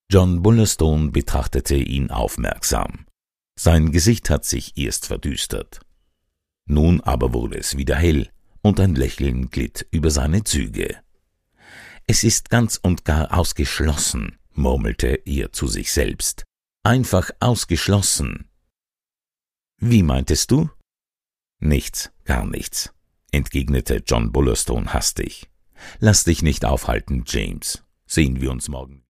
John Bullerstone betrachtete ihn aufmerksam. Sein Gesicht hat sich erst verdüstert. Nun aber wurde es wieder hell, und ein Lächeln glitt über seine Züge. »Es ist ganz und gar ausgeschlossen«, murmelte er zu sich selbst. »Einfach ausgeschlossen.« »Wie meintest du?« »Nichts, gar nichts«, entgegnete John Bullerstone hastig. »Lass dich nicht aufhalten, James. Sehen wir uns morgen.«